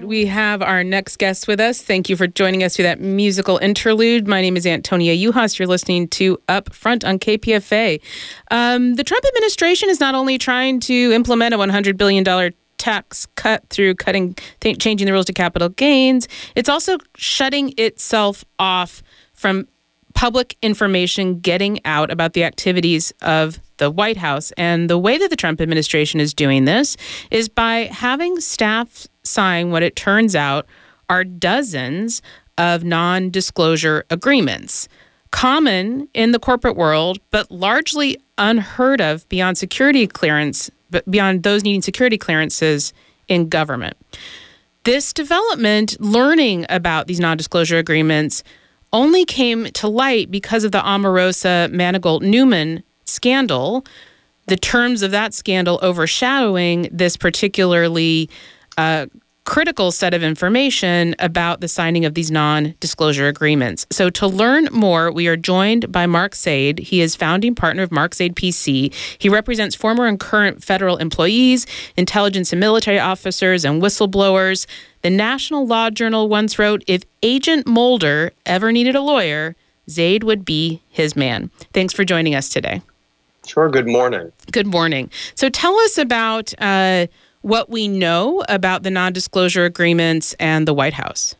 we have our next guest with us. Thank you for joining us through that musical interlude. My name is Antonia Juhas. You're listening to Up Front on KPFA. The Trump administration is not only trying to implement a $100 billion tax cut through changing the rules to capital gains, it's also shutting itself off from public information getting out about the activities of the White House. And the way that the Trump administration is doing this is by having staff sign what it turns out are dozens of non-disclosure agreements, common in the corporate world, but largely unheard of beyond those needing security clearances in government. This development, learning about these non-disclosure agreements, only came to light because of the Omarosa-Manigault-Newman scandal, the terms of that scandal overshadowing this particularly critical set of information about the signing of these non-disclosure agreements. So to learn more, we are joined by Mark Zaid. He is founding partner of Mark Zaid PC. He represents former and current federal employees, intelligence and military officers, and whistleblowers. The National Law Journal once wrote, "If Agent Mulder ever needed a lawyer, Zaid would be his man." Thanks for joining us today. Sure. Good morning. Good morning. So tell us about what we know about the non-disclosure agreements and the White House.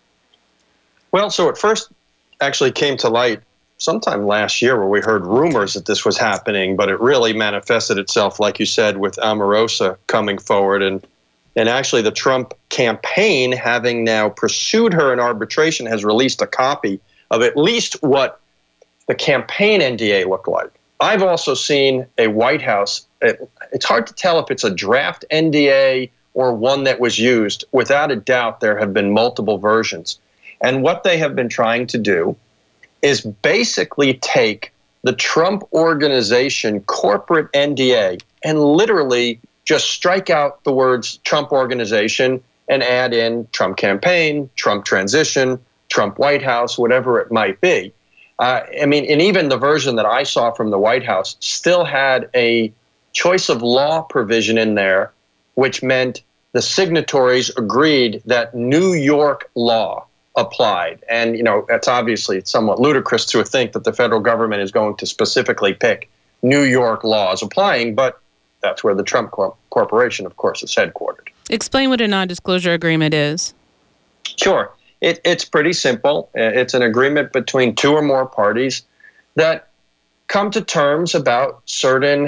Well, so it first actually came to light sometime last year where we heard rumors that this was happening, but it really manifested itself, like you said, with Omarosa coming forward. And actually the Trump campaign, having now pursued her in arbitration, has released a copy of at least what the campaign NDA looked like. I've also seen a White House, it's hard to tell if it's a draft NDA or one that was used. Without a doubt, there have been multiple versions. And what they have been trying to do is basically take the Trump Organization corporate NDA and literally just strike out the words Trump Organization and add in Trump campaign, Trump transition, Trump White House, whatever it might be. And even the version that I saw from the White House still had a choice of law provision in there, which meant the signatories agreed that New York law applied. And, it's somewhat ludicrous to think that the federal government is going to specifically pick New York laws applying, but that's where the Trump Corporation, of course, is headquartered. Explain what a non-disclosure agreement is. Sure. It's pretty simple. It's an agreement between two or more parties that come to terms about certain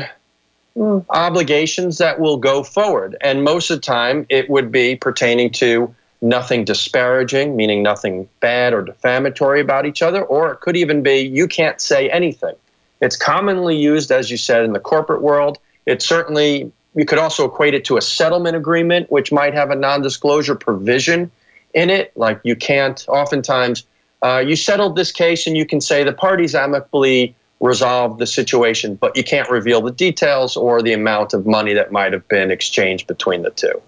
obligations that will go forward. And most of the time, it would be pertaining to nothing disparaging, meaning nothing bad or defamatory about each other, or it could even be you can't say anything. It's commonly used, as you said, in the corporate world. It's certainly, you could also equate it to a settlement agreement, which might have a non-disclosure provision in it. Like you can't, oftentimes, you settled this case and you can say the parties amicably resolved the situation, but you can't reveal the details or the amount of money that might have been exchanged between the two.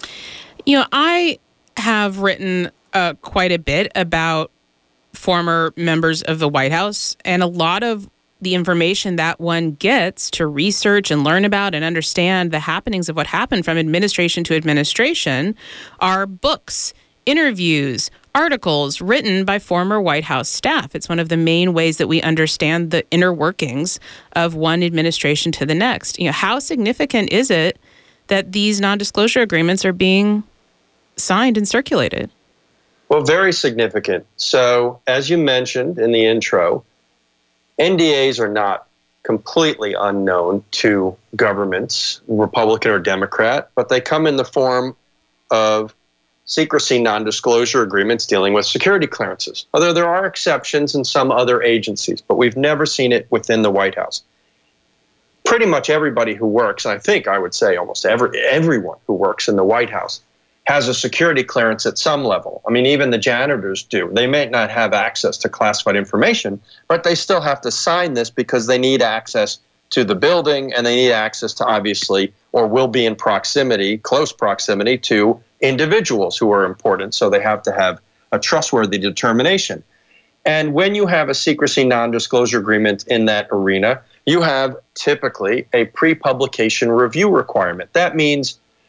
I have written quite a bit about former members of the White House, and a lot of the information that one gets to research and learn about and understand the happenings of what happened from administration to administration are books, interviews, articles written by former White House staff. It's one of the main ways that we understand the inner workings of one administration to the next. How significant is it that these non-disclosure agreements are being signed and circulated? Well, very significant. So, as you mentioned in the intro, NDAs are not completely unknown to governments, Republican or Democrat, but they come in the form of secrecy non-disclosure agreements dealing with security clearances. Although there are exceptions in some other agencies, but we've never seen it within the White House. Pretty much everybody who works, and I think I would say almost everyone who works in the White House, has a security clearance at some level. Even the janitors do. They may not have access to classified information, but they still have to sign this because they need access to the building and they need access to, obviously, or will be in proximity, close proximity to individuals who are important. So they have to have a trustworthy determination. And when you have a secrecy non-disclosure agreement in that arena, you have typically a pre-publication review requirement. That means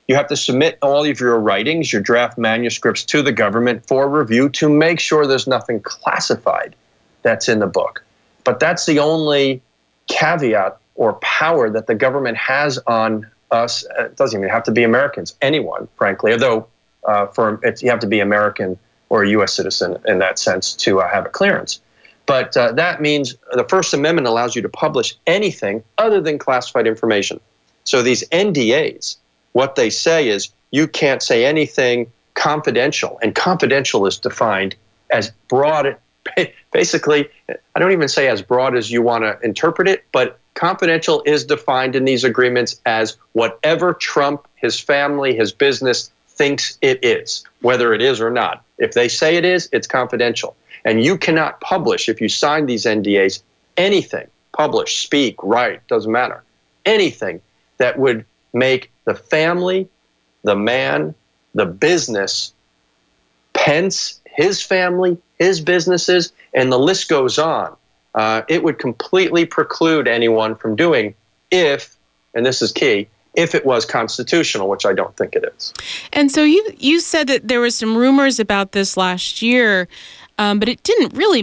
You have to submit all of your writings, your draft manuscripts to the government for review to make sure there's nothing classified that's in the book. But that's the only caveat or power that the government has on us. It doesn't even have to be Americans, anyone, frankly, although you have to be American or a U.S. citizen in that sense to have a clearance. But that means the First Amendment allows you to publish anything other than classified information. So these NDAs, what they say is you can't say anything confidential, and confidential is defined as broad. Basically, I don't even say as broad as you want to interpret it, but confidential is defined in these agreements as whatever Trump, his family, his business thinks it is, whether it is or not. If they say it is, it's confidential. And you cannot publish, if you sign these NDAs, anything, publish, speak, write, doesn't matter, anything that would make the family, the man, the business, Pence, his family, his businesses, and the list goes on. It would completely preclude anyone from doing if, and this is key, if it was constitutional, which I don't think it is. And so you said that there were some rumors about this last year, but it didn't really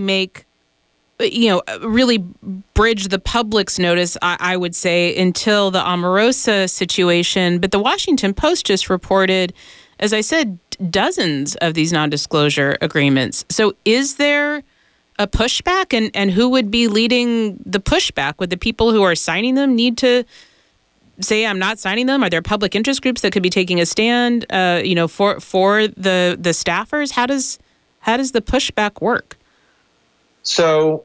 really bridge the public's notice, I would say, until the Omarosa situation. But the Washington Post just reported, as I said, dozens of these non-disclosure agreements. So is there a pushback, and who would be leading the pushback? Would the people who are signing them need to say, I'm not signing them? Are there public interest groups that could be taking a stand, for the staffers? How does the pushback work? So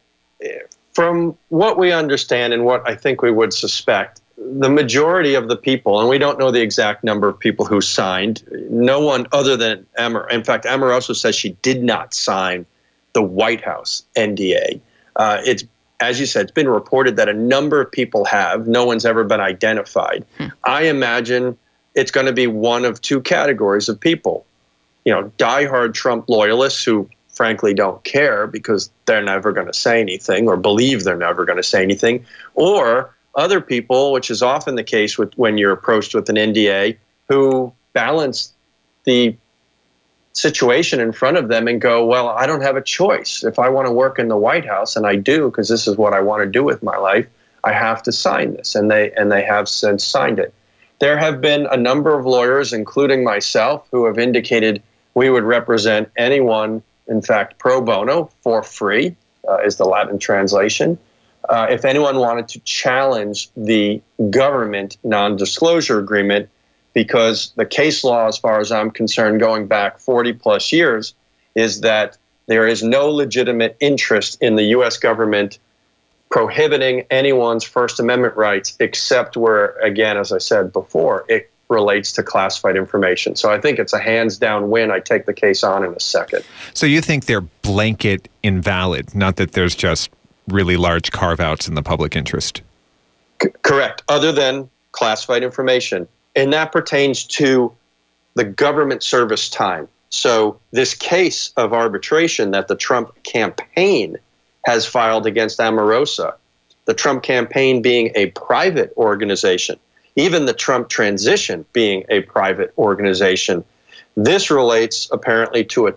from what we understand and what I think we would suspect, the majority of the people, and we don't know the exact number of people who signed, no one other than in fact, Omarosa says she did not sign the White House NDA. It's, as you said, it's been reported that a number of people have. No one's ever been identified. I imagine it's going to be one of two categories of people. Diehard Trump loyalists who frankly don't care because they're never going to say anything or believe they're never going to say anything, or other people, which is often the case when you're approached with an NDA, who balance the situation in front of them and go, well, I don't have a choice. If I want to work in the White House, and I do because this is what I want to do with my life, I have to sign this, and they have since signed it. There have been a number of lawyers, including myself, who have indicated we would represent anyone, in fact, pro bono, for free, is the Latin translation. If anyone wanted to challenge the government non-disclosure agreement, because the case law, as far as I'm concerned, going back 40 plus years, is that there is no legitimate interest in the U.S. government prohibiting anyone's First Amendment rights, except where, again, as I said before, it relates to classified information. So I think it's a hands down win. I take the case on in a second. So you think they're blanket invalid, not that there's just really large carve-outs in the public interest? Correct, other than classified information. And that pertains to the government service time. So this case of arbitration that the Trump campaign has filed against Omarosa, the Trump campaign being a private organization, even the Trump transition being a private organization, this relates apparently to a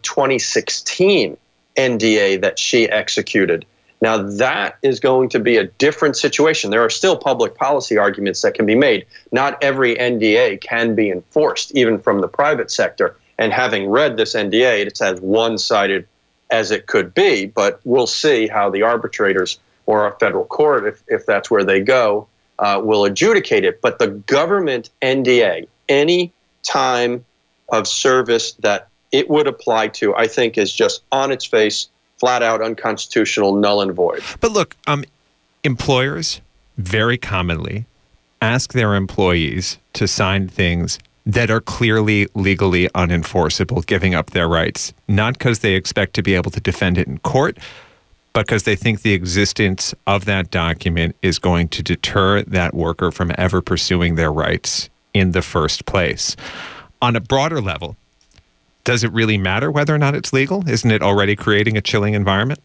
2016 NDA that she executed. Now, that is going to be a different situation. There are still public policy arguments that can be made. Not every NDA can be enforced, even from the private sector. And having read this NDA, it's as one-sided as it could be. But we'll see how the arbitrators or a federal court, if that's where they go, will adjudicate it. But the government NDA, any time of service that it would apply to, I think is just on its face flat out unconstitutional, null and void. But look, employers very commonly ask their employees to sign things that are clearly legally unenforceable, giving up their rights, not because they expect to be able to defend it in court, but because they think the existence of that document is going to deter that worker from ever pursuing their rights in the first place. On a broader level, does it really matter whether or not it's legal? Isn't it already creating a chilling environment?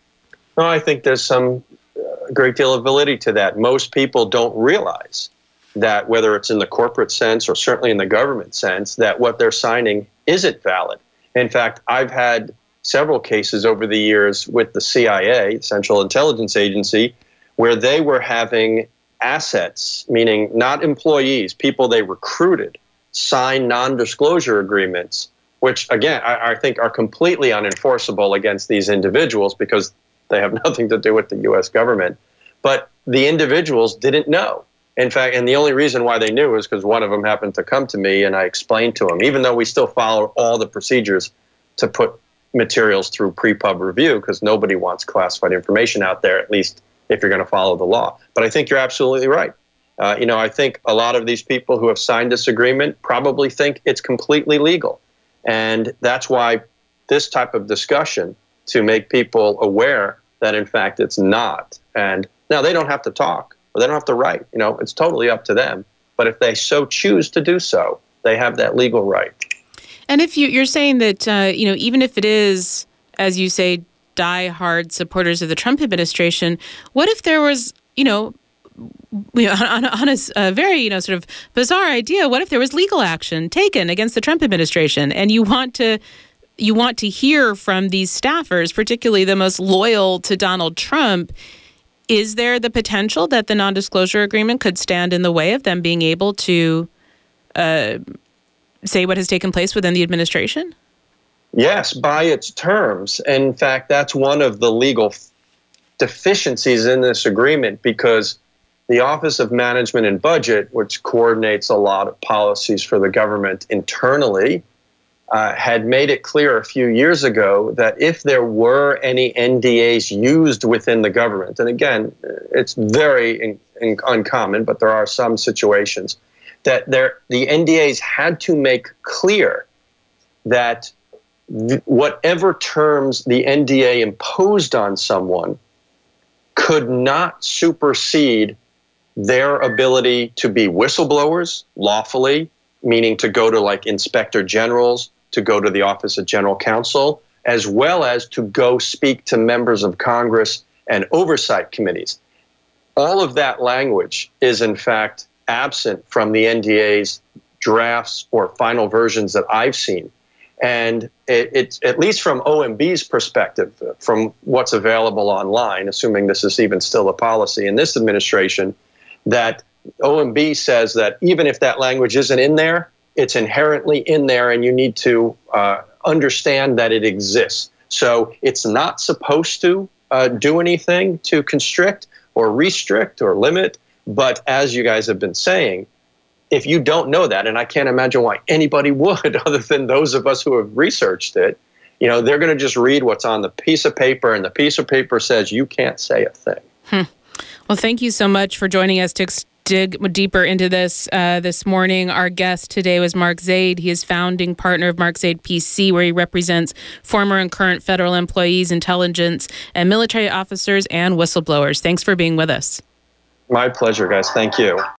No, I think there's some great deal of validity to that. Most people don't realize that whether it's in the corporate sense or certainly in the government sense, that what they're signing isn't valid. In fact, I've had several cases over the years with the CIA, Central Intelligence Agency, where they were having assets, meaning not employees, people they recruited, sign non-disclosure agreements, which, again, I think are completely unenforceable against these individuals because they have nothing to do with the U.S. government. But the individuals didn't know. In fact, and the only reason why they knew is because one of them happened to come to me and I explained to him, even though we still follow all the procedures to put materials through pre-pub review, because nobody wants classified information out there, at least if you're going to follow the law. But I think you're absolutely right. I think a lot of these people who have signed this agreement probably think it's completely legal. And that's why this type of discussion, to make people aware that, in fact, it's not. And now they don't have to talk or they don't have to write. It's totally up to them. But if they so choose to do so, they have that legal right. And if you're saying that, even if it is, as you say, die-hard supporters of the Trump administration, what if there was, on a very, sort of bizarre idea, what if there was legal action taken against the Trump administration and you want to hear from these staffers, particularly the most loyal to Donald Trump? Is there the potential that the non-disclosure agreement could stand in the way of them being able to say what has taken place within the administration? Yes, by its terms. In fact, that's one of the legal deficiencies in this agreement, because the Office of Management and Budget, which coordinates a lot of policies for the government internally, had made it clear a few years ago that if there were any NDAs used within the government, and again, it's very uncommon, but there are some situations, that the NDAs had to make clear that whatever terms the NDA imposed on someone could not supersede their ability to be whistleblowers lawfully, meaning to go to like inspector generals, to go to the Office of General Counsel, as well as to go speak to members of Congress and oversight committees. All of that language is, in fact, absent from the NDA's drafts or final versions that I've seen. And it's, at least from OMB's perspective, from what's available online, assuming this is even still a policy in this administration, that OMB says that even if that language isn't in there, it's inherently in there and you need to understand that it exists. So it's not supposed to do anything to constrict or restrict or limit. But as you guys have been saying, if you don't know that, and I can't imagine why anybody would other than those of us who have researched it, they're going to just read what's on the piece of paper, and the piece of paper says you can't say a thing. Well, thank you so much for joining us to dig deeper into this this morning. Our guest today was Mark Zaid. He is founding partner of Mark Zaid PC, where he represents former and current federal employees, intelligence and military officers, and whistleblowers. Thanks for being with us. My pleasure, guys. Thank you.